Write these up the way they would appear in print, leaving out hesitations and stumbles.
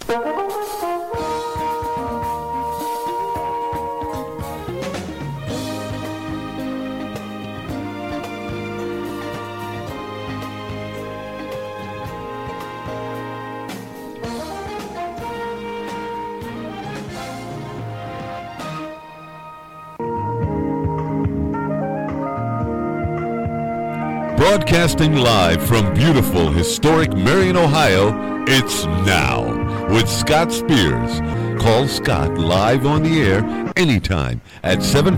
Broadcasting live from beautiful, historic Marion, Ohio, it's Now with Scott Spears. Call Scott live on the air anytime at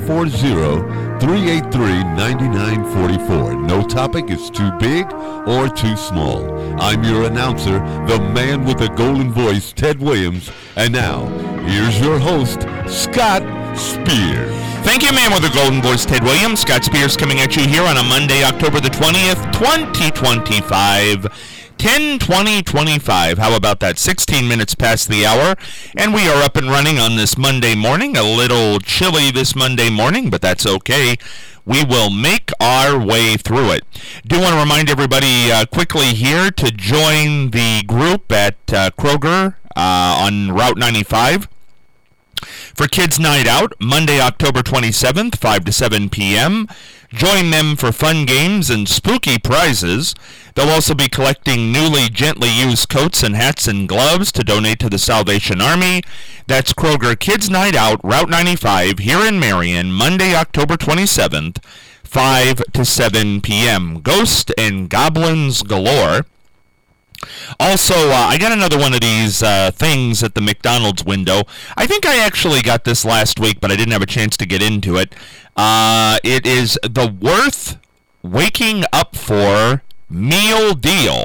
740-383-9944. No topic is too big or too small. I'm your announcer, the man with the golden voice, Ted Williams. And now, here's your host, Scott Spears. Thank you, man with the golden voice, Ted Williams. Scott Spears coming at you here on a Monday, October the 20th, 2025. 10:20:25. How about that? 16 minutes past the hour, and we are up and running on this Monday morning. A little chilly this Monday morning, but that's okay. We will make our way through it. Do want to remind everybody quickly here to join the group at Kroger on Route 95. For Kids Night Out, Monday, October 27th, 5 to 7 p.m. Join them for fun games and spooky prizes. They'll also be collecting newly gently used coats and hats and gloves to donate to the Salvation Army. That's Kroger Kids Night Out, Route 95, here in Marion, Monday, October 27th, 5 to 7 p.m. Ghost and Goblins Galore. Also, I got another one of these things at the McDonald's window. I think I actually got this last week, but I didn't have a chance to get into it. It is the Worth Waking Up For Meal Deal.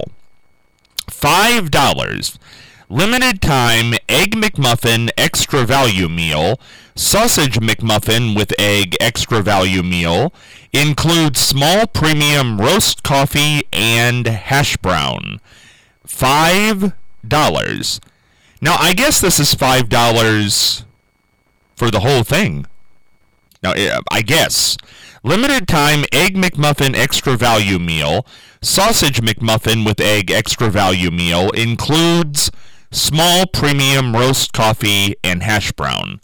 $5. Limited time Egg McMuffin Extra Value Meal. Sausage McMuffin with Egg Extra Value Meal. Includes small premium roast coffee and hash brown. $5. Now, I guess this is $5 for the whole thing. Now, I guess. Limited time Egg McMuffin Extra Value Meal. Sausage McMuffin with Egg Extra Value Meal. Includes small premium roast coffee and hash brown.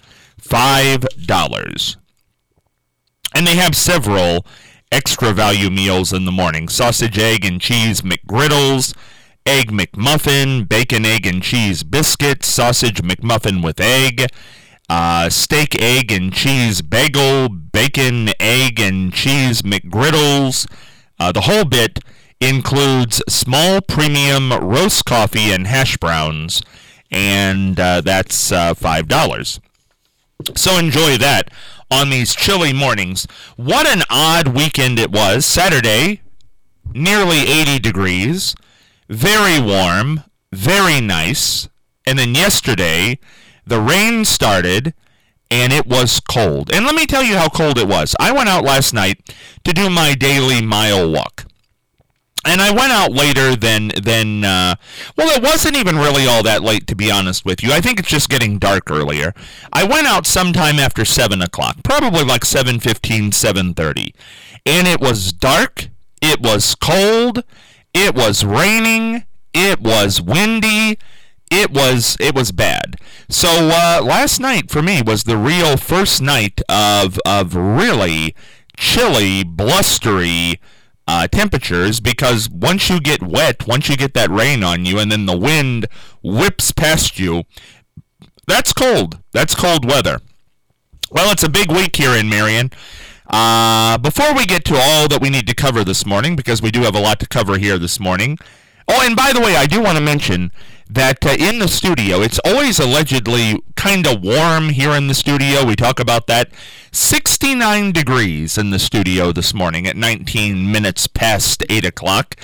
$5. And they have several extra value meals in the morning. Sausage, egg, and cheese McGriddles. Egg McMuffin, bacon, egg, and cheese biscuit, sausage McMuffin with egg, steak, egg, and cheese bagel, bacon, egg, and cheese McGriddles. The whole bit includes small premium roast coffee and hash browns, and that's $5. So enjoy that on these chilly mornings. What an odd weekend it was. Saturday, nearly 80 degrees. Very warm, very nice, and then yesterday, the rain started, and it was cold. And let me tell you how cold it was. I went out last night to do my daily mile walk. And I went out later than well, it wasn't even really all that late, to be honest with you. I think it's just getting dark earlier. I went out sometime after 7 o'clock, probably like 7:15, 7:30. And it was dark, it was cold, it was raining, it was windy, it was bad. So last night for me was the real first night of really chilly, blustery temperatures, because once you get wet, once you get that rain on you and then the wind whips past you, that's cold. That's cold weather. Well, it's a big week here in Marion. Before we get to all that we need to cover this morning, because we do have a lot to cover here this morning. Oh, and by the way, I do want to mention that in the studio, it's always allegedly kind of warm here in the studio. We talk about that. 69 degrees in the studio this morning at 19 minutes past 8 o'clock.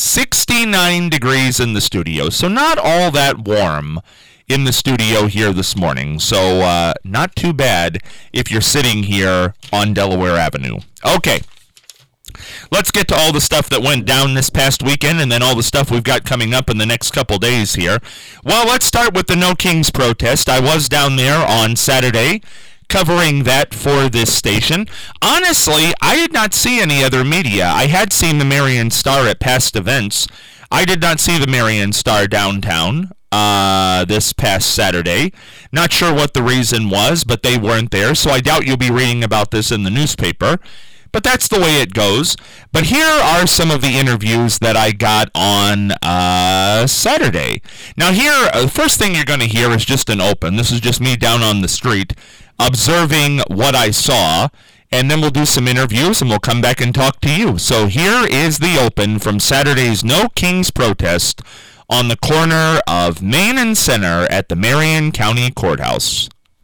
69 degrees in the studio. So not all that warm in the studio here this morning. So not too bad if you're sitting here on Delaware Avenue. Okay. Let's get to all the stuff that went down this past weekend and then all the stuff we've got coming up in the next couple days here. Well, let's start with the No Kings protest. I was down there on Saturday covering that for this station. Honestly, I did not see any other media. I had seen the Marion Star at past events. I did not see the Marion Star downtown. this past Saturday. Not sure what the reason was, but they weren't there, so I doubt you'll be reading about this in the newspaper. But that's the way it goes. But here are some of the interviews that I got on Saturday. Now here, first thing you're going to hear is just an open. This is just me down on the street observing what I saw. And then we'll do some interviews and we'll come back and talk to you. So here is the open from Saturday's No Kings protest on the corner of Main and Center at the Marion County Courthouse.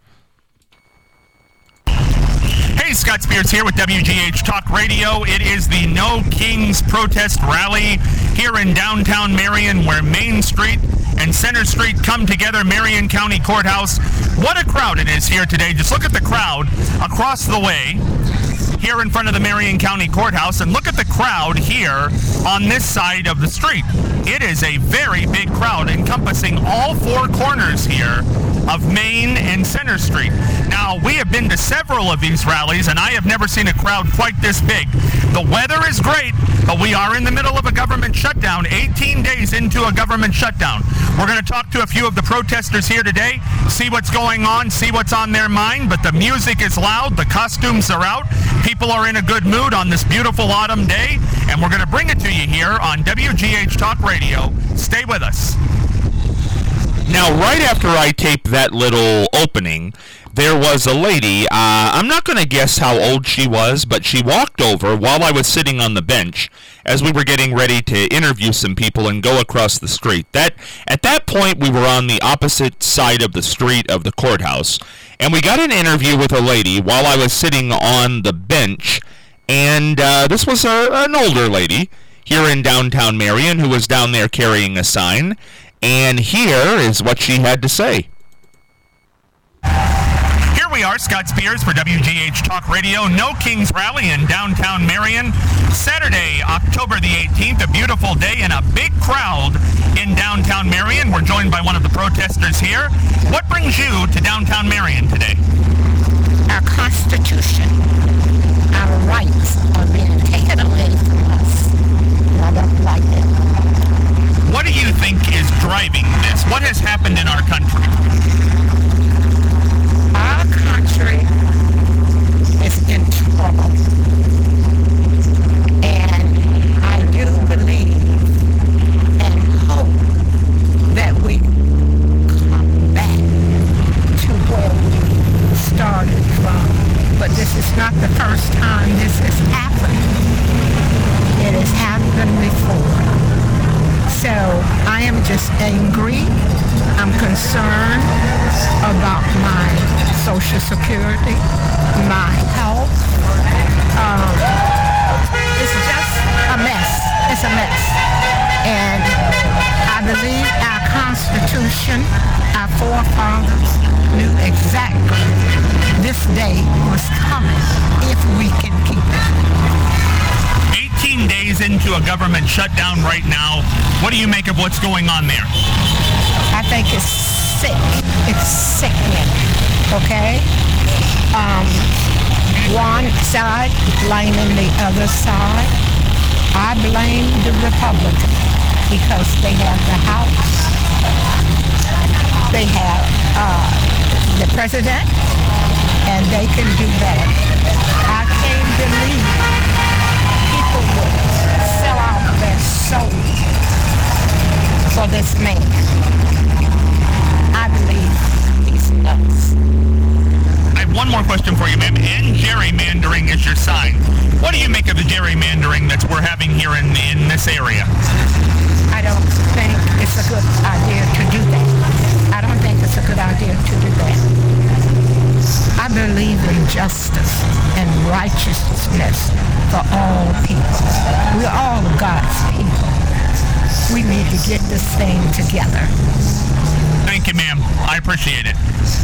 Hey, Scott Spears here with WGH Talk Radio. It is the No Kings protest rally here in downtown Marion, where Main Street and Center Street come together, Marion County Courthouse. What a crowd it is here today. Just look at the crowd across the way here in front of the Marion County Courthouse, and look at the crowd here on this side of the street. It is a very big crowd encompassing all four corners here of Main and Center Street. Now, we have been to several of these rallies, and I have never seen a crowd quite this big. The weather is great, but we are in the middle of a government shutdown, 18 days into a government shutdown. We're going to talk to a few of the protesters here today, see what's going on, see what's on their mind, but the music is loud, the costumes are out, people are in a good mood on this beautiful autumn day, and we're going to bring it to you here on WGH Talk Radio. Stay with us. Now, right after I taped that little opening, there was a lady, I'm not going to guess how old she was, but she walked over while I was sitting on the bench as we were getting ready to interview some people and go across the street. At that point, we were on the opposite side of the street of the courthouse, and we got an interview with a lady while I was sitting on the bench, and this was an older lady here in downtown Marion who was down there carrying a sign. And here is what she had to say. Here we are, Scott Spears for WGH Talk Radio. No Kings Rally in downtown Marion. Saturday, October the 18th, a beautiful day and a big crowd in downtown Marion. We're joined by one of the protesters here. What brings you to downtown Marion today? Our Constitution, our rights are being taken away from us. And I don't like it. What do you think is driving this? What has happened in our country? Our country is in trouble. And I do believe and hope that we come back to where we started from. But this is not the first time this has happened. It has happened before. So I am just angry. I'm concerned about my Social Security, my health. It's just a mess. It's a mess. And I believe our Constitution, our forefathers knew exactly this day was coming if we can keep it. 18 days into a government shutdown right now. What do you make of what's going on there? I think it's sick. It's sickening, okay? One side blaming the other side. I blame the Republicans because they have the House. They have the president, and they can do better. I can't believe people would sell out their soul for this man. I believe he's nuts. I have one more question for you, ma'am. And gerrymandering is your sign. What do you make of the gerrymandering that we're having here in this area? I don't think it's a good idea to do that. I don't think it's a good idea to do that. I believe in justice and righteousness for all people. We're all God's people. We need to get this thing together. Thank you, ma'am. I appreciate it.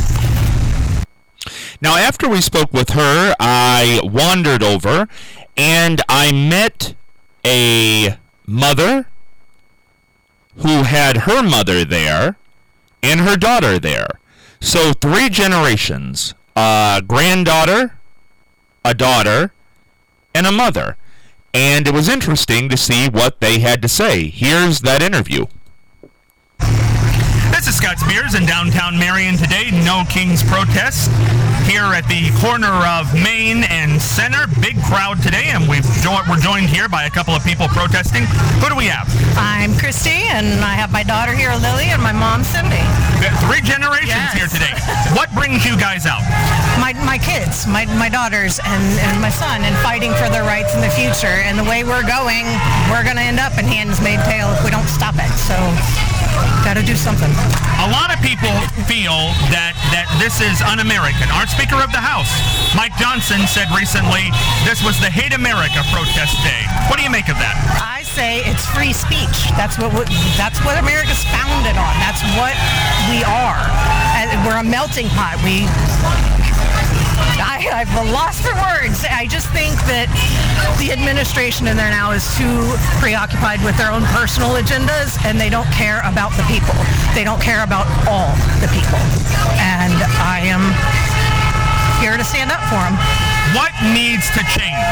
Now, after we spoke with her, I wandered over and I met a mother who had her mother there and her daughter there. So 3 generations, a granddaughter, a daughter, and a mother. And it was interesting to see what they had to say. Here's that interview. Scott Spears in downtown Marion today. No Kings protest here at the corner of Main and Center. Big crowd today, and we're joined here by a couple of people protesting. Who do we have? I'm Christy, and I have my daughter here, Lily, and my mom, Cindy. 3 generations here today. What brings you guys out? My kids, my daughters, and my son, and fighting for their rights in the future. And the way we're going, we're going to end up in Handmaid's Tale if we don't stop it. So, got to do something. A lot of people feel that this is un-American. Our Speaker of the House, Mike Johnson, said recently this was the Hate America protest day. What do you make of that? I say it's free speech. That's what America's founded on. That's what we are. And we're a melting pot. I've lost for words. I just think that the administration in there now is too preoccupied with their own personal agendas, and they don't care about the people. They don't care about all the people. And I am here to stand up for them. What needs to change?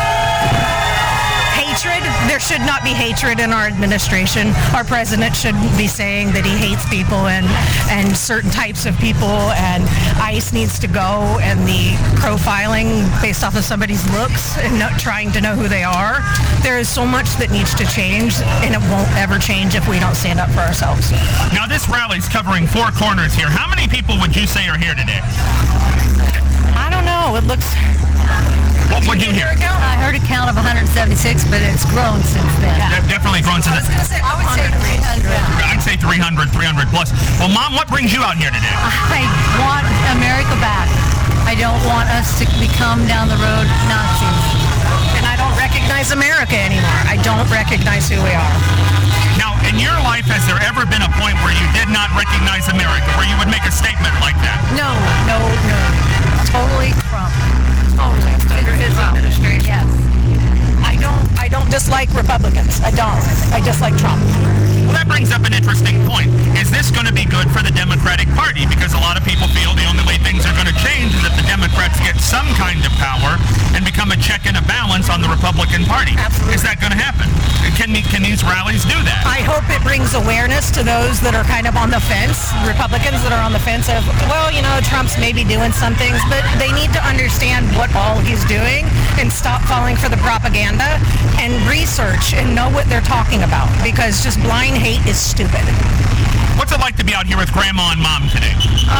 Hatred. There should not be hatred in our administration. Our president shouldn't be saying that he hates people and certain types of people, and ICE needs to go, and the profiling based off of somebody's looks and not trying to know who they are. There is so much that needs to change, and it won't ever change if we don't stand up for ourselves. Now, this rally's covering 4 corners here. How many people would you say are here today? I don't know. It looks... What would you hear? I heard a count of 176, but it's grown since then. Definitely grown since then. I would say 300. I'd say 300 plus. Well, Mom, what brings you out here today? I want America back. I don't want us to become down the road Nazis. And I don't recognize America anymore. I don't recognize who we are. Now, in your life, has there ever been a point where you did not recognize America, where you would make a statement like that? No. Totally Trump. Totally. Under his administration. Yes. I don't dislike Republicans. I don't. I dislike Trump. Well, that brings up an interesting point. Is this going to be good for the Democratic Party? Because a lot of people feel the only way things are going to change is if the Democrats get some kind of power and become a check and a balance on the Republican Party. Absolutely. Is that going to happen? Can these rallies do that? I hope it brings awareness to those that are kind of on the fence, Republicans that are on the fence of, well, Trump's maybe doing some things, but they need to understand what all he's doing and stop falling for the propaganda and research and know what they're talking about, because just blind hate is stupid. What's it like to be out here with Grandma and Mom today?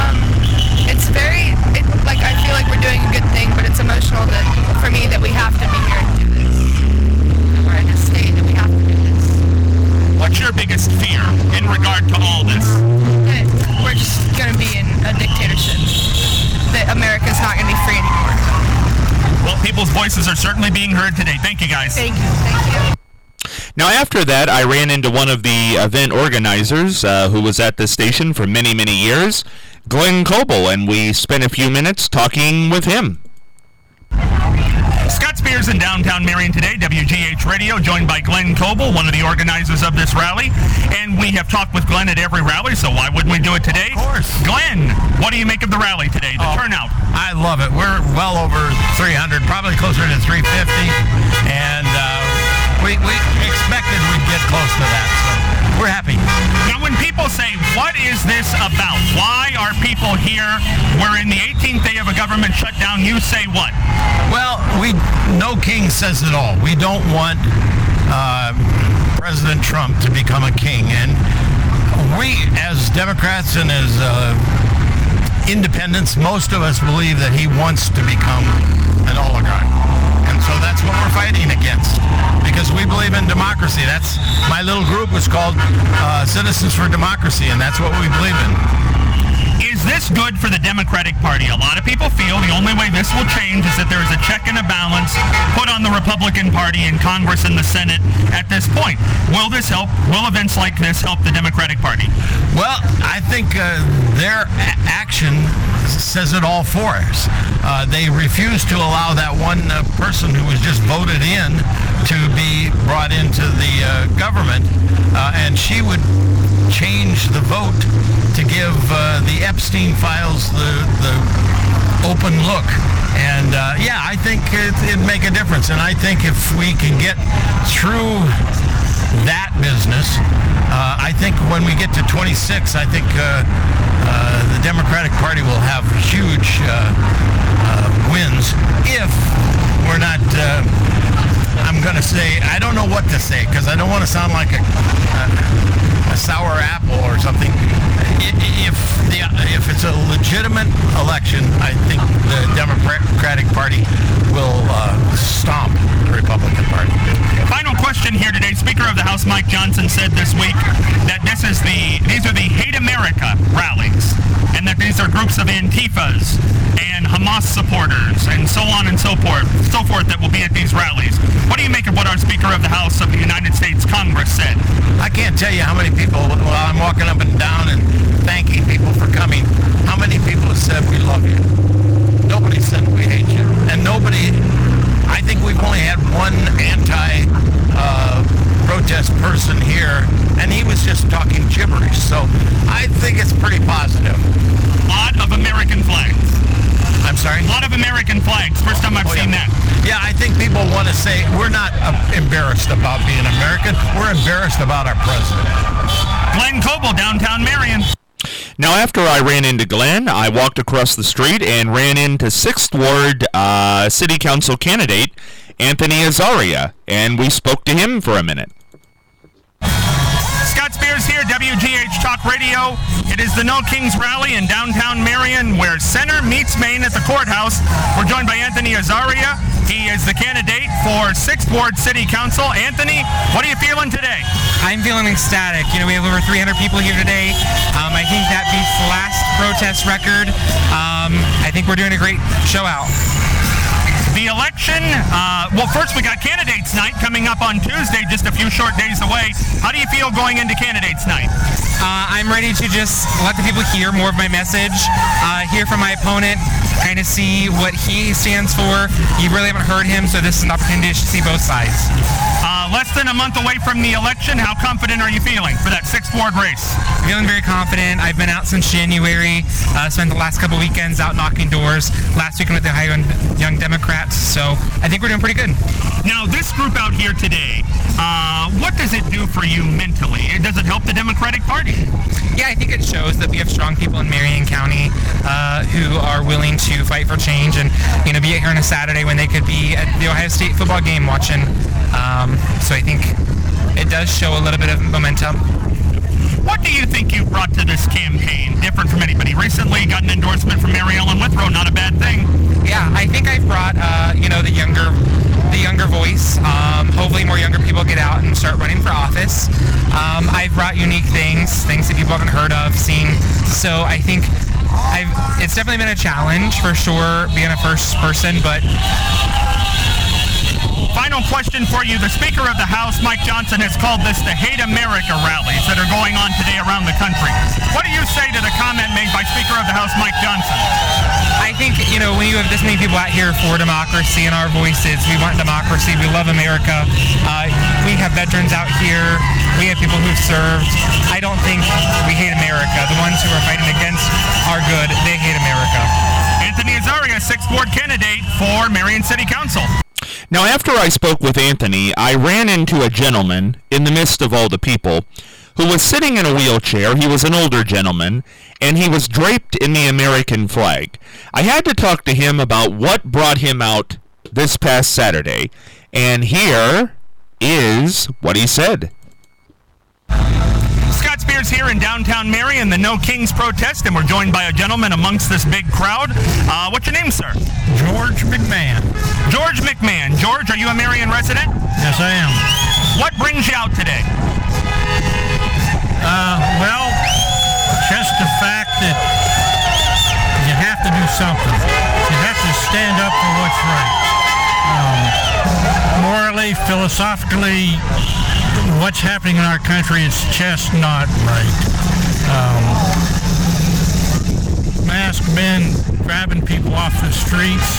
I feel like we're doing a good thing, but it's emotional for me that we have to be here and do this. We're in a state that we have to do this. What's your biggest fear in regard to all this? That we're just going to be in a dictatorship. That America's not going to be free anymore. Well, people's voices are certainly being heard today. Thank you, guys. Thank you. Now, after that, I ran into one of the event organizers who was at the station for many, many years, Glenn Coble, and we spent a few minutes talking with him. Scott Spears in downtown Marion today, WGH Radio, joined by Glenn Coble, one of the organizers of this rally. And we have talked with Glenn at every rally, so why wouldn't we do it today? Of course. Glenn, what do you make of the rally today, the turnout? I love it. We're well over 300, probably closer to 350, and we expected we'd get close to that, so we're happy. Now, when people say, what is this about? Why are people here? We're in the 18th day of a government shutdown. You say what? Well, no king says it all. We don't want President Trump to become a king, and we, as Democrats and as independents, most of us believe that he wants to become an oligarch. And so that's what we're fighting against, because we believe in democracy. That's my little group was called Citizens for Democracy, and that's what we believe in. Is this good for the Democratic Party? A lot of people feel the only way this will change is that there is a check and a balance put on the Republican Party in Congress and the Senate at this point. Will this help? Will events like this help the Democratic Party? Well, I think their action says it all for us. They refused to allow that one person who was just voted in to be brought into the government, and she would change the vote to give the Epstein files the open look. And I think it'd make a difference. And I think if we can get through that business. I think when we get to 26, I think the Democratic Party will have huge wins if we're not, I'm going to say, I don't know what to say because I don't want to sound like a sour apple or something. If it's a legitimate election, I think the Democratic Party will stomp the Republican Party. Final question here today. Speaker of the House Mike Johnson said this week that these are the Hate America rallies, and that these are groups of Antifas and Hamas supporters and so on and so forth that will be at these rallies. What do you make of what our Speaker of the House of the United States Congress said? I can't tell you how many people, while I'm walking up and down and thanking people for coming, how many people have said we love you. Nobody said we hate you. And nobody, I think we've only had one anti-protest person here, and he was just talking gibberish. So I think it's pretty positive. A lot of American flags. I'm sorry? A lot of American flags. First time I've seen that. Yeah, I think people want to say we're not embarrassed about being American. We're embarrassed about our president. Glenn Coble, downtown Marion. Now, after I ran into Glenn, I walked across the street and ran into 6th Ward City Council candidate Anthony Azaria, and we spoke to him for a minute. Scott Spears here, WGH Talk Radio. It is the No Kings Rally in downtown Marion, where Center meets Main at the courthouse. We're joined by Anthony Azaria. He is the candidate for 6th Ward City Council. Anthony, what are you feeling today? I'm feeling ecstatic. You know, we have over 300 people here today. I think that beats the last protest record. I think we're doing a great show out. The election, well, first we got Candidates Night coming up on Tuesday, just a few short days away. How do you feel going into Candidates Night? I'm ready to just let the people hear more of my message, hear from my opponent, kind of see what he stands for. You really haven't heard him, so this is an opportunity to see both sides. Less than a month away from the election, how confident are you feeling for that 6th Ward race? I'm feeling very confident. I've been out since January, spent the last couple weekends out knocking doors. Last weekend with the Ohio Young Democrats, so I think we're doing pretty good. Now, this group out here today, what does it do for you mentally? Does it help the Democratic Party? Yeah, I think it shows that we have strong people in Marion County who are willing to fight for change and, you know, be here on a Saturday when they could be at the Ohio State football game watching. So I think it does show a little bit of momentum. What do you think you brought to this campaign different from anybody? Recently got an endorsement from Mary Ellen Withrow, not a bad thing. Yeah, I think I've brought, the younger voice. Hopefully more younger people get out and start running for office. I've brought unique things that people haven't heard of, seen. So I think it's definitely been a challenge for sure, being a first person, but... Final question for you. The Speaker of the House, Mike Johnson, has called this the Hate America rallies that are going on today around the country. What do you say to the comment made by Speaker of the House, Mike Johnson? I think, when you have this many people out here for democracy and our voices, we want democracy, we love America. We have veterans out here. We have people who've served. I don't think we hate America. The ones who are fighting against our good, they hate America. Anthony Azaria, 6th Ward candidate for Marion City Council. Now, after I spoke with Anthony, I ran into a gentleman in the midst of all the people who was sitting in a wheelchair. He was an older gentleman, and he was draped in the American flag. I had to talk to him about what brought him out this past Saturday, and here is what he said. Scott Spears here in downtown Marion, the No Kings protest, and we're joined by a gentleman amongst this big crowd. What's your name, sir? George McMahon. George McMahon. George, are you a Marion resident? Yes, I am. What brings you out today? Well, just the fact that you have to do something. You have to stand up for what's right. Morally, philosophically, what's happening in our country is just not right. Masked men grabbing people off the streets.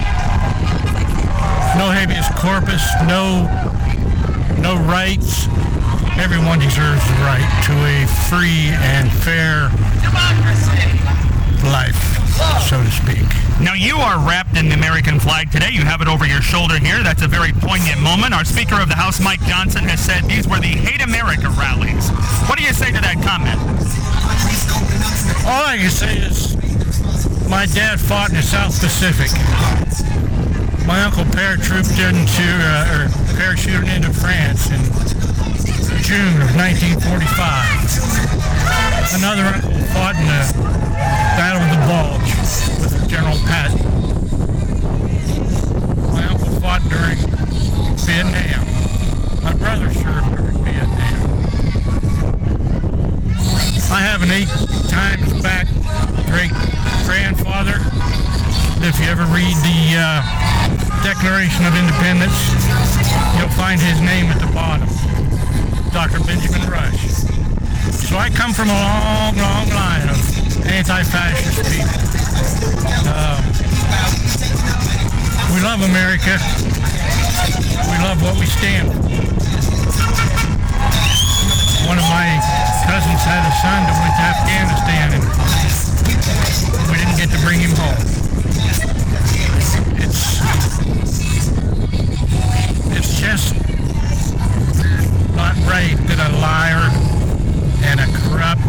No habeas corpus, no rights. Everyone deserves the right to a free and fair life, so to speak. speak. Now, you are wrapped in the American flag today. You have it over your shoulder here. That's a very poignant moment. Our Speaker of the House, Mike Johnson, has said these were the Hate America rallies. What do you say to that comment? All I can say is my dad fought in the South Pacific. My uncle parachuted into France in June of 1945. Another uncle fought in the Battle of the Bulge with General Patton. My uncle fought during Vietnam. My brother served during Vietnam. I have an 8 times back great-grandfather. If you ever read the Declaration of Independence, you'll find his name at the bottom, Dr. Benjamin Rush. So I come from a long, long line of anti-fascist people. We love America. We love what we stand for. One of my cousins had a son that went to Afghanistan, and we didn't get to bring him home. It's just not right that a liar and a corrupt,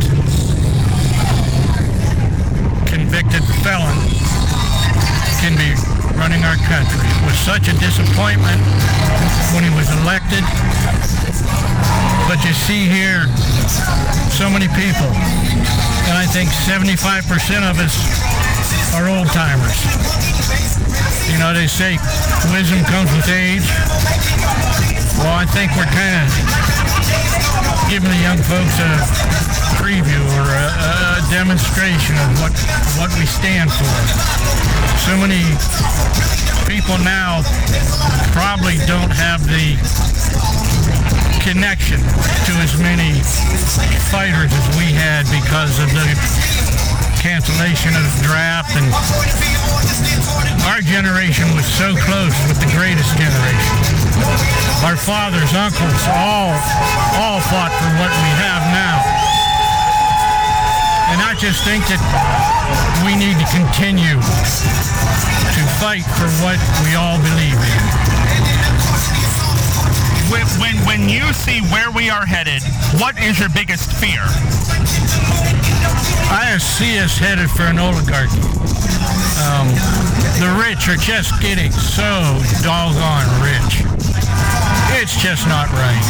convicted felon can be running our country. It was such a disappointment when he was elected. But you see here so many people, and I think 75% of us are old-timers. You know, they say wisdom comes with age. Well, I think we're kind of giving the young folks a preview or a demonstration of what we stand for. So many people now probably don't have the connection to as many fighters as we had because of the cancellation of the draft, and our generation was so close with the greatest generation. Our fathers, uncles, all fought for what we have now. And I just think that we need to continue to fight for what we all believe in. When you see where we are headed, what is your biggest fear? I see us headed for an oligarchy. The rich are just getting so doggone rich. It's just not right.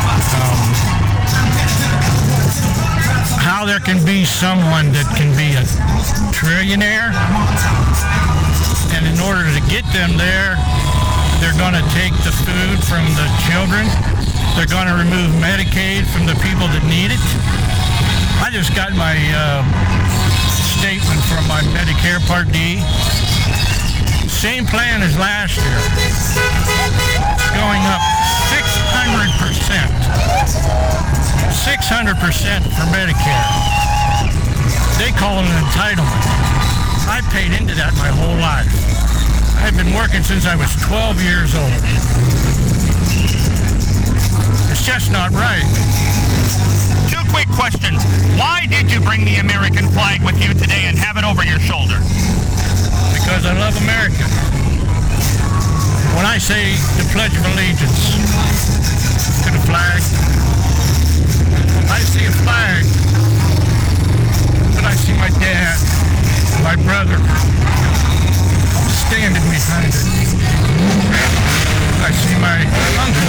How there can be someone that can be a trillionaire, and in order to get them there, they're going to take the food from the children. They're going to remove Medicaid from the people that need it. I just got my statement from my Medicare Part D. Same plan as last year. It's going up 600%. 600% for Medicare. They call it an entitlement. I paid into that my whole life. I've been working since I was 12 years old. It's just not right. 2 quick questions. Why did you bring the American flag with you today and have it over your shoulder? Because I love America. When I say the Pledge of Allegiance to the flag, I see a flag, but I see my dad, my brother, standing behind it. I see my uncle.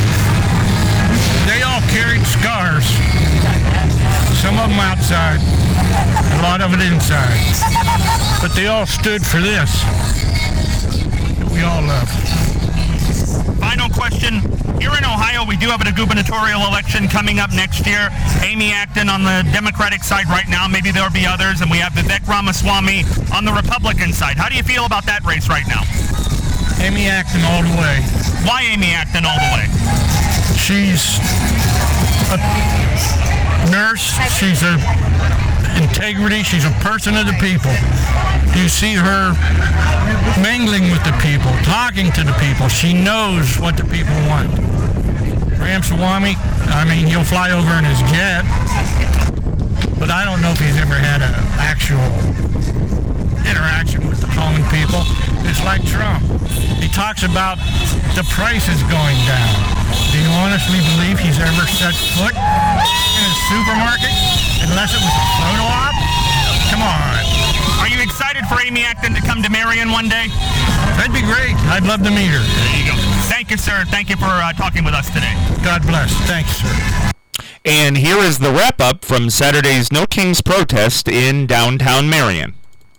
They all carried scars. Some of them outside, a lot of it inside. But they all stood for this that we all love. Final question. Here in Ohio, we do have a gubernatorial election coming up next year. Amy Acton on the Democratic side right now. Maybe there'll be others. And we have Vivek Ramaswamy on the Republican side. How do you feel about that race right now? Amy Acton all the way. Why Amy Acton all the way? She's a nurse. She's a integrity. She's a person of the people. You see her mingling with the people, talking to the people. She knows what the people want. Ramaswamy, I mean, he'll fly over in his jet, but I don't know if he's ever had an actual interaction like Trump. He talks about the prices going down. Do you honestly believe he's ever set foot in a supermarket unless it was a photo op? Come on. Are you excited for Amy Acton to come to Marion one day? That'd be great. I'd love to meet her. There you go. Thank you, sir. Thank you for talking with us today. God bless. Thanks, sir. And here is the wrap-up from Saturday's No Kings protest in downtown Marion.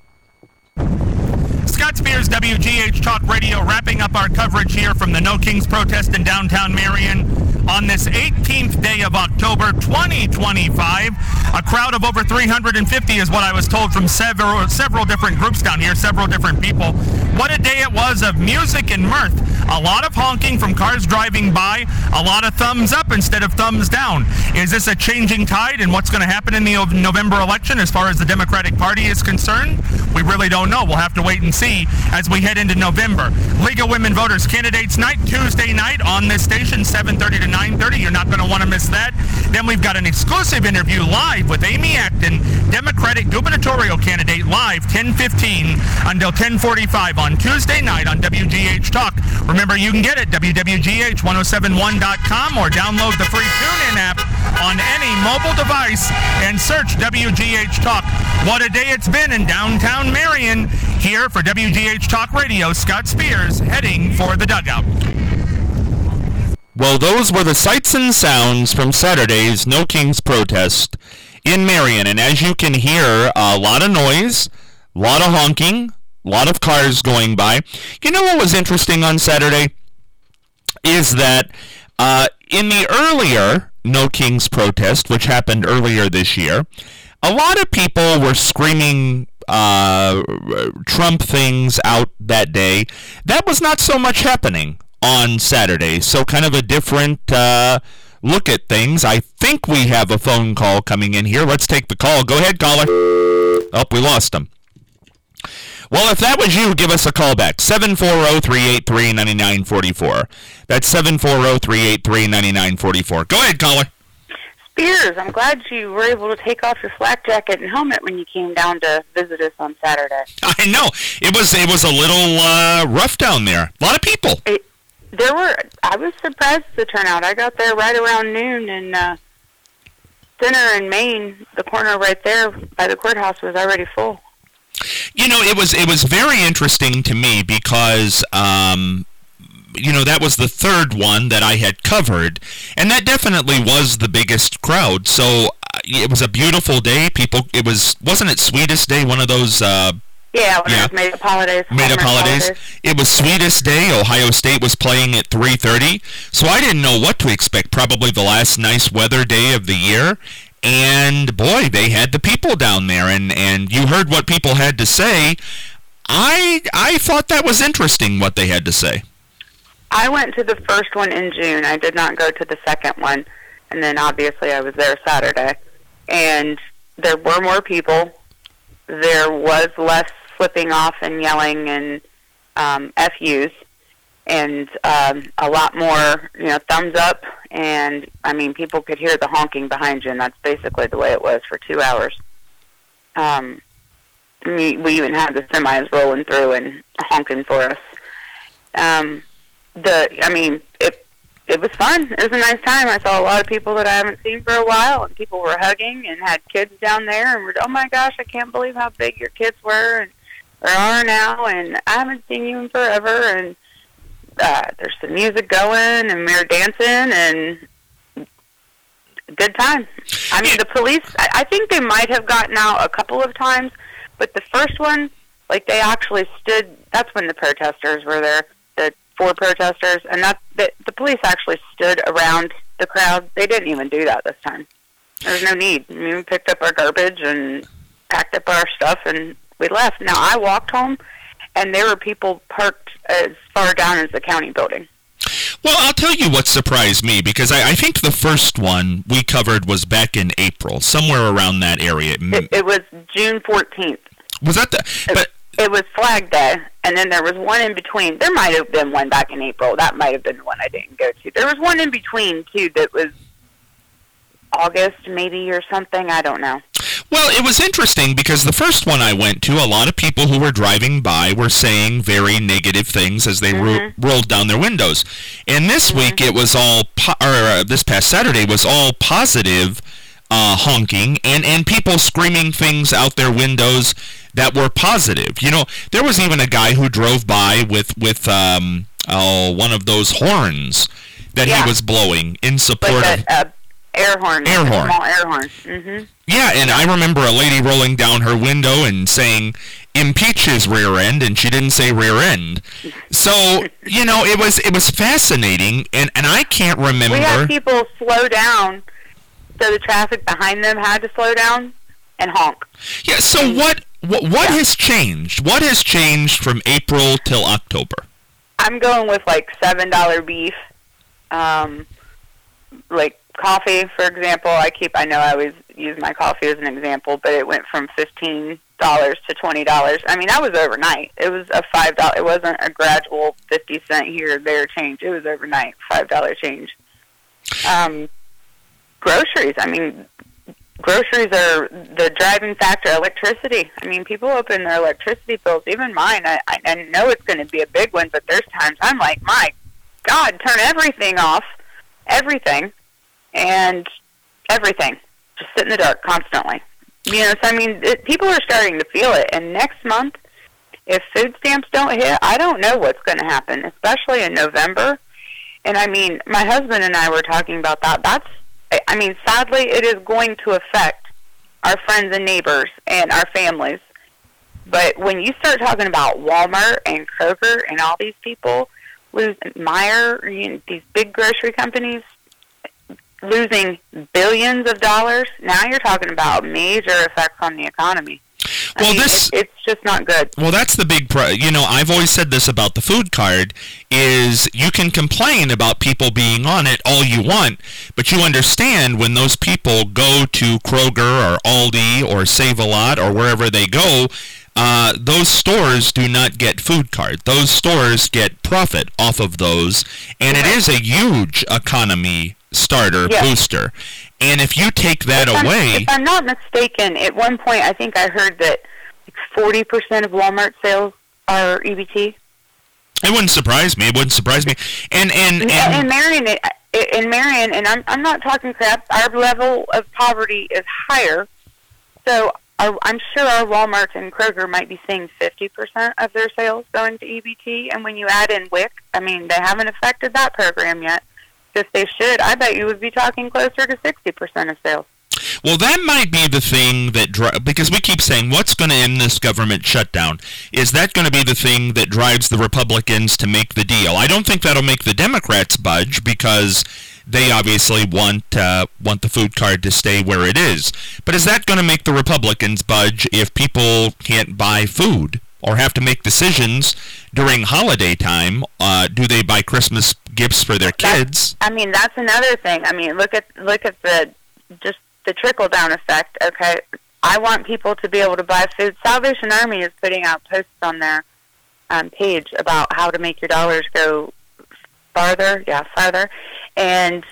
Scott Spears, WGH Talk Radio, wrapping up our coverage here from the No Kings protest in downtown Marion on this 18th day of October 2025. A crowd of over 350 is what I was told from several different groups down here, several different people. What a day it was of music and mirth. A lot of honking from cars driving by, a lot of thumbs up instead of thumbs down. Is this a changing tide in what's going to happen in the November election as far as the Democratic Party is concerned? We really don't know. We'll have to wait and see as we head into November. League of Women Voters Candidates Night, Tuesday night on this station, 7:30 to 9:30. You're not going to want to miss that. Then we've got an exclusive interview live with Amy Acton, Democratic gubernatorial candidate, live 10:15 until 10:45 on Tuesday night on WGH Talk. Remember, you can get it WWGH1071.com or download the free TuneIn app on any mobile device and search WGH Talk. What a day it's been in downtown Marion. Here for WGH Talk Radio, Scott Spears heading for the dugout. Well, those were the sights and sounds from Saturday's No Kings protest in Marion. And as you can hear, a lot of noise, a lot of honking, a lot of cars going by. You know what was interesting on Saturday? Is that in the earlier No Kings protest, which happened earlier this year, a lot of people were screaming Trump things out that day. That was not so much happening on Saturday, so kind of a different look at things. I think we have a phone call coming in here. Let's take the call. Go ahead, caller. Oh, we lost him. Well, if that was you, give us a call back. 740-383-9944. That's 740-383-9944. Go ahead, caller. Spears, I'm glad you were able to take off your flak jacket and helmet when you came down to visit us on Saturday. I know. It was a little rough down there. A lot of people. I was surprised at the turnout. I got there right around noon, and Center and Main, the corner right there by the courthouse, was already full. You know, it was very interesting to me because that was the third one that I had covered, and that definitely was the biggest crowd. So it was a beautiful day. Wasn't it Sweetest Day? One of those. It was Made Up Holidays. Made Up Holidays. It was Sweetest Day. Ohio State was playing at 3:30, so I didn't know what to expect. Probably the last nice weather day of the year. And boy, they had the people down there, and you heard what people had to say. I thought that was interesting what they had to say. I went to the first one in June. I did not go to the second one, and then obviously I was there Saturday. And there were more people. There was less flipping off and yelling and FUs, and a lot more, thumbs up. And, people could hear the honking behind you, and that's basically the way it was for 2 hours. We even had the semis rolling through and honking for us. It was fun. It was a nice time. I saw a lot of people that I haven't seen for a while, and people were hugging and had kids down there, and were, oh my gosh, I can't believe how big your kids were and or are now, and I haven't seen you in forever, and there's some music going, and we were dancing, and good time. The police, I think they might have gotten out a couple of times, but the first one, they actually stood, that's when the protesters were there, the 4 protesters, and the police actually stood around the crowd. They didn't even do that this time. There was no need. We picked up our garbage and packed up our stuff, and we left. Now, I walked home, and there were people parked as far down as the county building. Well, I'll tell you what surprised me, because I think the first one we covered was back in April, somewhere around that area. It was June 14th. Was that It was Flag Day, and then there was one in between. There might have been one back in April. That might have been the one I didn't go to. There was one in between, too, that was August maybe or something. I don't know. Well, it was interesting because the first one I went to, a lot of people who were driving by were saying very negative things as they rolled down their windows. And this week it was all, this past Saturday was all positive honking and people screaming things out their windows that were positive. You know, there was even a guy who drove by with one of those horns that he was blowing in support of air horn. Small air horn. Mm-hmm. Yeah, and I remember a lady rolling down her window and saying, "Impeach his rear end," and she didn't say rear end. So, you know, it was fascinating, and I can't remember. We had people slow down, so the traffic behind them had to slow down and honk. Yeah. So what has changed? What has changed from April till October? I'm going with like $7 beef, like coffee, for example. I know I always use my coffee as an example, but it went from $15 to $20. I mean, that was overnight. It was a $5. It wasn't a gradual 50-cent here or there change. It was overnight, $5 change. Groceries. I mean, groceries are the driving factor. Electricity. I mean, people open their electricity bills, even mine. I know it's going to be a big one, but there's times I'm like, my God, turn everything off. Everything. And everything. Just sit in the dark constantly. You know, so I mean, people are starting to feel it. And next month, if food stamps don't hit, I don't know what's going to happen, especially in November. And I mean, my husband and I were talking about that. I mean, sadly, it is going to affect our friends and neighbors and our families. But when you start talking about Walmart and Kroger and all these people, Meijer, these big grocery companies, losing billions of dollars, now you're talking about major effects on the economy. Well, it's just not good. Well, that's the big I've always said this about the food card, is you can complain about people being on it all you want, but you understand when those people go to Kroger or Aldi or Save-A-Lot or wherever they go, those stores do not get food card. Those stores get profit off of those, and it is a huge economy starter booster. And if you take that away... If I'm not mistaken, at one point I think I heard that 40% of Walmart sales are EBT. It wouldn't surprise me. And in Marion, and I'm not talking crap, our level of poverty is higher. So I'm sure our Walmart and Kroger might be seeing 50% of their sales going to EBT. And when you add in WIC, I mean, they haven't affected that program yet. If they should, I bet you would be talking closer to 60% of sales. Well, that might be the thing that because we keep saying, what's going to end this government shutdown? Is that going to be the thing that drives the Republicans to make the deal? I don't think that'll make the Democrats budge because they obviously want the food card to stay where it is. But is that going to make the Republicans budge if people can't buy food or have to make decisions during holiday time? Do they buy Christmas gifts for their kids? That's another thing. I mean, look at the trickle-down effect. Okay, I want people to be able to buy food. Salvation Army is putting out posts on their page about how to make your dollars go farther. And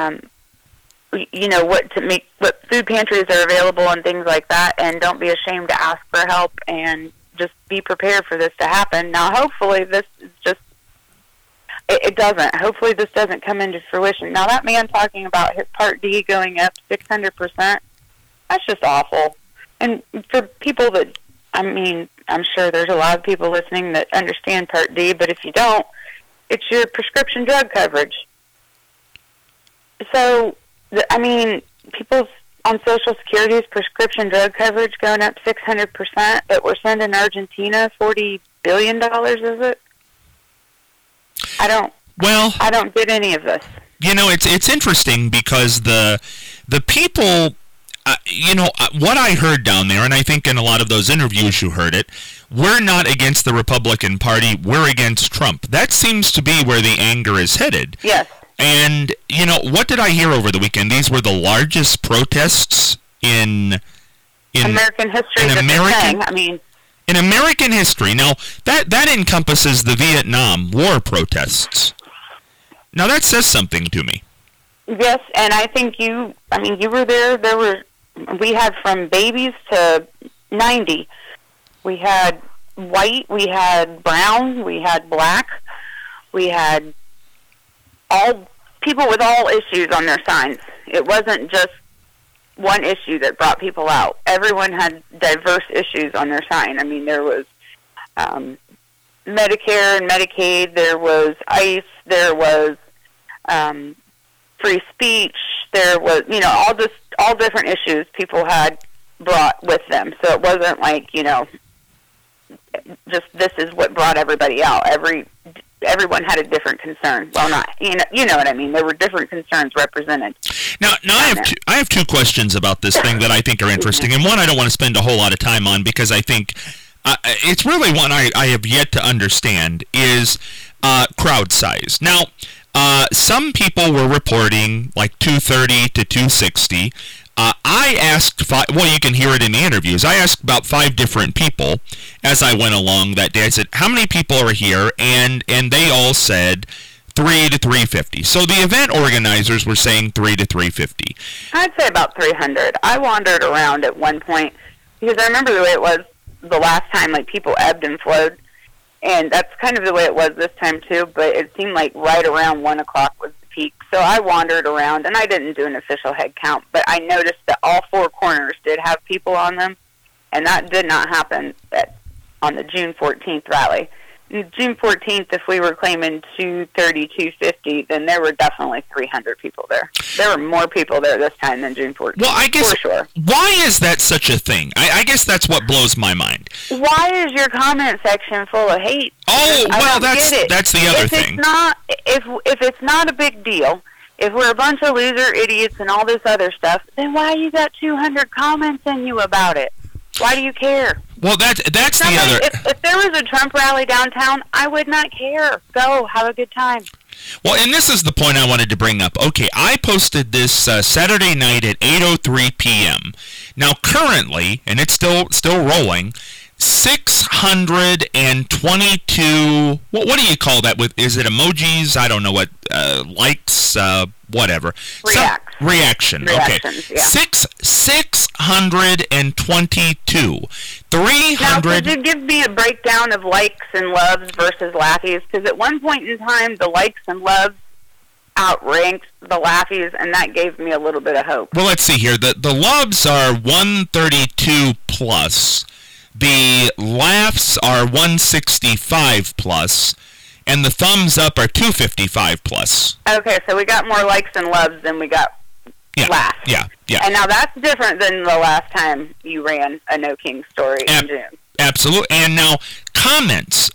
what food pantries are available and things like that. And don't be ashamed to ask for help and just be prepared for this to happen. Now, hopefully, this is just. It doesn't. Hopefully this doesn't come into fruition. Now, that man talking about his Part D going up 600%, that's just awful. And for people that, I'm sure there's a lot of people listening that understand Part D, but if you don't, it's your prescription drug coverage. So, people's on Social Security's prescription drug coverage going up 600%, but we're sending Argentina $40 billion, is it? I don't get any of this. It's interesting because the people, what I heard down there, and I think in a lot of those interviews you heard it, we're not against the Republican Party, we're against Trump. That seems to be where the anger is headed. Yes. And, what did I hear over the weekend? These were the largest protests in American history. In American history. Now, that encompasses the Vietnam War protests. Now, that says something to me. Yes, and I think you were there. There were We had from babies to 90. We had white, we had brown, we had black, we had all people with all issues on their signs. It wasn't just one issue that brought people out. Everyone had diverse issues on their sign. I mean, there was Medicare and Medicaid, there was ICE, there was free speech, there was, all different issues people had brought with them. So it wasn't like, just this is what brought everybody out. Everyone had a different concern. Well, not, you know what I mean. There were different concerns represented. Now I have two questions about this thing that I think are interesting, and one I don't want to spend a whole lot of time on because I think it's really one I have yet to understand is crowd size. Now, some people were reporting like 230 to 260. I asked you can hear it in the interviews. I asked about 5 different people as I went along that day. I said, how many people are here? And they all said 3 to 350. So the event organizers were saying 3 to 350. I'd say about 300. I wandered around at one point because I remember the way it was the last time, like people ebbed and flowed. And that's kind of the way it was this time too, but it seemed like right around 1 o'clock was the peak. So I wandered around, and I didn't do an official head count, but I noticed that all 4 corners did have people on them, and that did not happen on the June 14th rally. June 14th, if we were claiming 230, 250, then there were definitely 300 people there. There were more people there this time than June 14th. Well, I guess, for sure. Why is that such a thing? I guess that's what blows my mind. Why is your comment section full of hate? Oh, well, that's the other thing. If it's not a big deal, if we're a bunch of loser idiots and all this other stuff, then why you got 200 comments in you about it? Why do you care? Well, that's the other... If there was a Trump rally downtown, I would not care. Go, have a good time. Well, and this is the point I wanted to bring up. Okay, I posted this Saturday night at 8:03 p.m. Now, currently, and it's still rolling, 622... What do you call that? Is it emojis? I don't know what. Likes, whatever. Reactions, okay. Yeah. 622. 300... Now, could you give me a breakdown of likes and loves versus laughies? Because at one point in time, the likes and loves outranked the laughies, and that gave me a little bit of hope. Well, let's see here. The loves are 132 plus. The laughs are 165 plus. And the thumbs up are 255 plus. Okay, so we got more likes and loves than we got laughs. Yeah. And now that's different than the last time you ran a No King story in June. Absolutely. And now, comments,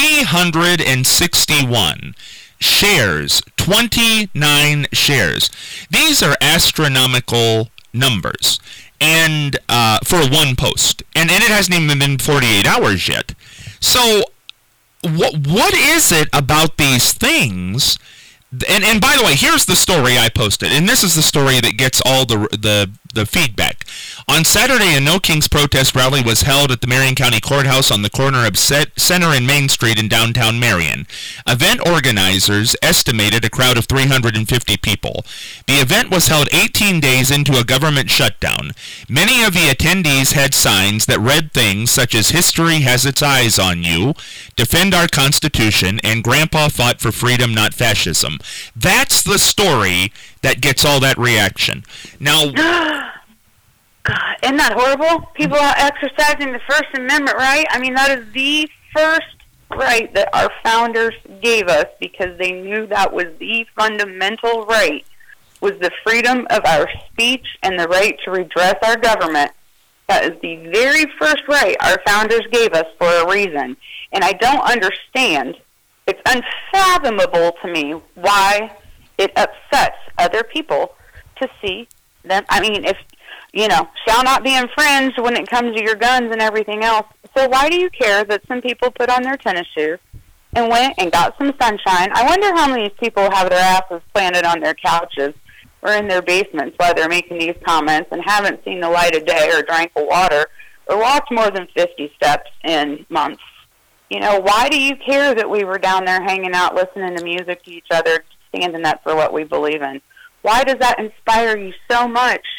361. Shares, 29 shares. These are astronomical numbers. And for one post. And it hasn't even been 48 hours yet. So... What is it about these things? And by the way, here's the story I posted, and this is the story that gets all the feedback. On Saturday, a No Kings protest rally was held at the Marion County Courthouse on the corner of Center and Main Street in downtown Marion. Event organizers estimated a crowd of 350 people. The event was held 18 days into a government shutdown. Many of the attendees had signs that read things such as "History has its eyes on you," "Defend our Constitution," and "Grandpa fought for freedom, not fascism." That's the story that gets all that reaction. Now, God, isn't that horrible? People are exercising the First Amendment right. I mean, that is the first right that our founders gave us because they knew that was the fundamental right, was the freedom of our speech and the right to redress our government. That is the very first right our founders gave us for a reason. And I don't understand. It's unfathomable to me why it upsets other people to see them. I mean, if, shall not be infringed when it comes to your guns and everything else. So why do you care that some people put on their tennis shoes and went and got some sunshine? I wonder how many people have their asses planted on their couches or in their basements while they're making these comments and haven't seen the light of day or drank water or walked more than 50 steps in months. Why do you care that we were down there hanging out, listening to music to each other, standing up for what we believe in? Why does that inspire you so much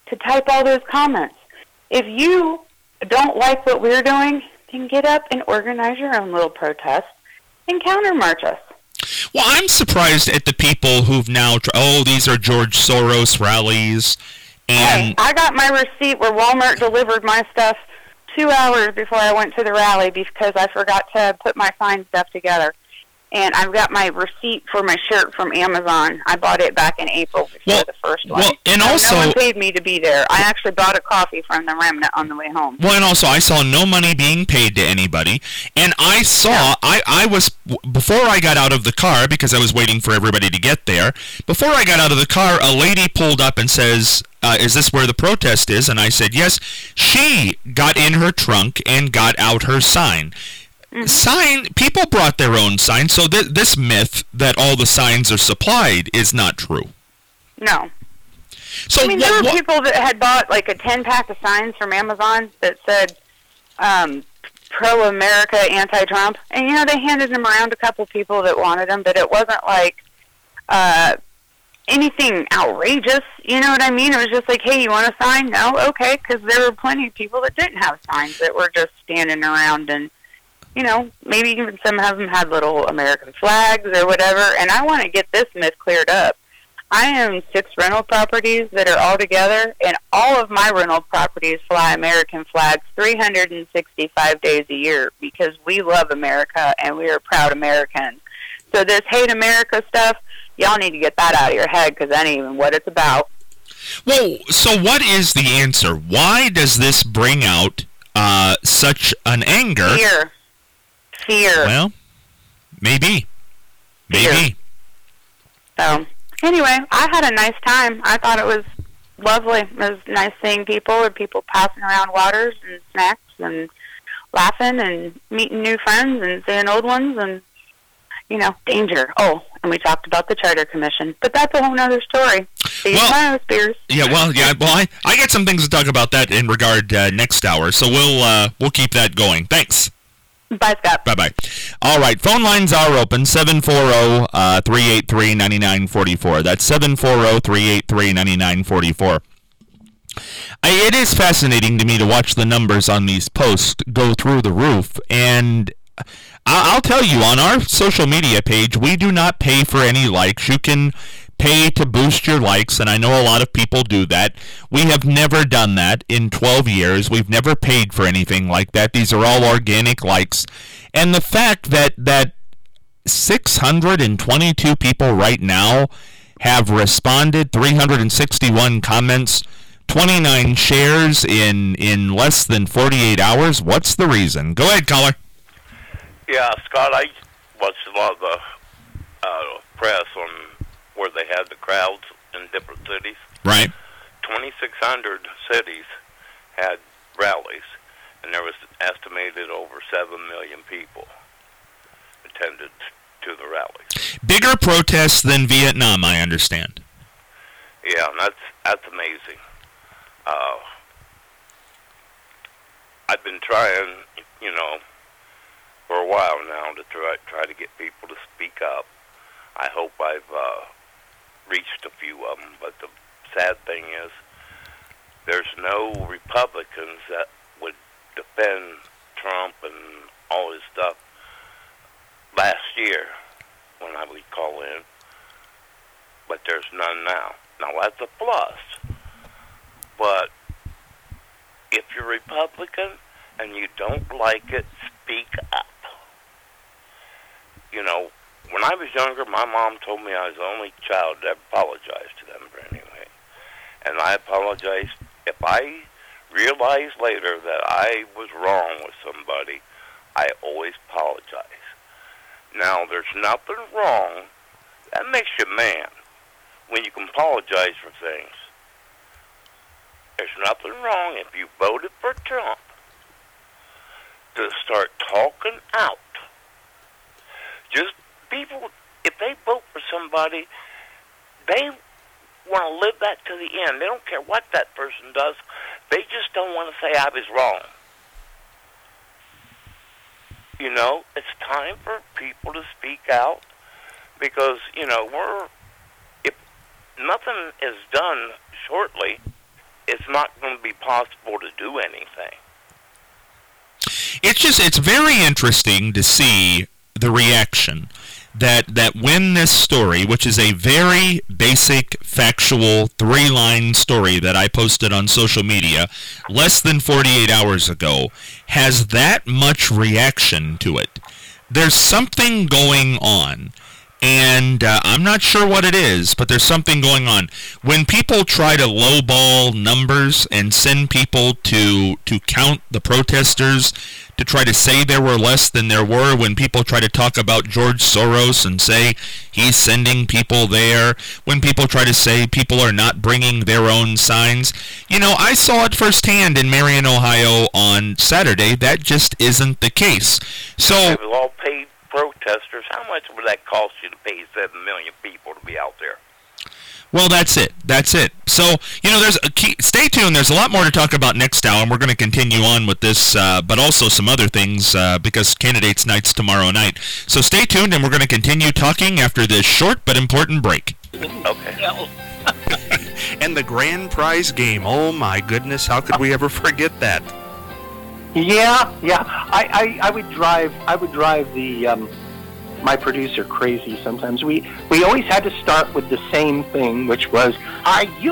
to type all those comments. If you don't like what we're doing, then get up and organize your own little protest and counter-march us. Well, I'm surprised at the people who've now, these are George Soros rallies. And hey, I got my receipt where Walmart delivered my stuff 2 hours before I went to the rally because I forgot to put my sign stuff together. And I've got my receipt for my shirt from Amazon. I bought it back in April before the first one. Well, and also, no one paid me to be there. I actually bought a coffee from the Remnant on the way home. Well, and also, I saw no money being paid to anybody. And I saw, I was, before I got out of the car, because I was waiting for everybody to get there, before I got out of the car, a lady pulled up and says, is this where the protest is? And I said, yes. She got in her trunk and got out her sign. People brought their own signs, so this myth that all the signs are supplied is not true. No. So I mean, there were people that had bought like a 10-pack of signs from Amazon that said pro-America, anti-Trump, and they handed them around to a couple people that wanted them, but it wasn't like anything outrageous, you know what I mean? It was just like, hey, you want a sign? No? Okay, because there were plenty of people that didn't have signs that were just standing around and maybe even some of them had little American flags or whatever, and I want to get this myth cleared up. I own 6 rental properties that are all together, and all of my rental properties fly American flags 365 days a year because we love America and we are proud Americans. So this hate America stuff, y'all need to get that out of your head because that ain't even what it's about. Well, so what is the answer? Why does this bring out such an anger? Fear. Well, maybe. So, anyway, I had a nice time. I thought it was lovely. It was nice seeing people and people passing around waters and snacks and laughing and meeting new friends and seeing old ones and, danger. Oh, and we talked about the Charter Commission. But that's a whole other story. I got some things to talk about that in regard next hour, so we'll keep that going. Thanks. Bye, Scott. Bye-bye. All right, phone lines are open, 740-383-9944. That's 740-383-9944. It is fascinating to me to watch the numbers on these posts go through the roof, and I'll tell you, on our social media page, we do not pay for any likes. You can pay to boost your likes, and I know a lot of people do that. We have never done that in 12 years. We've never paid for anything like that. These are all organic likes. And the fact that 622 people right now have responded, 361 comments, 29 shares in less than 48 hours, what's the reason? Go ahead, caller. Yeah, Scott, I watched a lot of the press on where they had the crowds in different cities. Right. 2,600 cities had rallies, and there was estimated over 7 million people attended to the rallies. Bigger protests than Vietnam, I understand. Yeah, and that's amazing. I've been trying, for a while now to try to get people to speak up. I hope I've reached a few of them, but the sad thing is there's no Republicans that would defend Trump and all his stuff last year when I would call in, but there's none now. Now that's a plus, but if you're Republican and you don't like it, speak up. When I was younger, my mom told me I was the only child that apologized to them for anything. And I apologized. If I realized later that I was wrong with somebody, I always apologize. Now, there's nothing wrong. That makes you man when you can apologize for things. There's nothing wrong if you voted for Trump to start talking out. Just people, if they vote for somebody, they want to live that to the end. They don't care what that person does. They just don't want to say I was wrong. It's time for people to speak out because, if nothing is done shortly, it's not going to be possible to do anything. It's very interesting to see the reaction that when this story, which is a very basic, factual, 3-line story that I posted on social media less than 48 hours ago, has that much reaction to it. There's something going on. And I'm not sure what it is, but there's something going on. When people try to lowball numbers and send people to count the protesters, to try to say there were less than there were, when people try to talk about George Soros and say he's sending people there, when people try to say people are not bringing their own signs, I saw it firsthand in Marion, Ohio on Saturday. That just isn't the case. So It was all paid protesters. How much would that cost you to pay 7 million people to be out there? Well, that's it. So, there's stay tuned. There's a lot more to talk about next hour, and we're going to continue on with this, but also some other things, because Candidates Night's tomorrow night. So stay tuned, and we're going to continue talking after this short but important break. Okay. And the grand prize game. Oh, my goodness. How could we ever forget that? Yeah. I would drive the my producer crazy sometimes. We always had to start with the same thing, which was, are you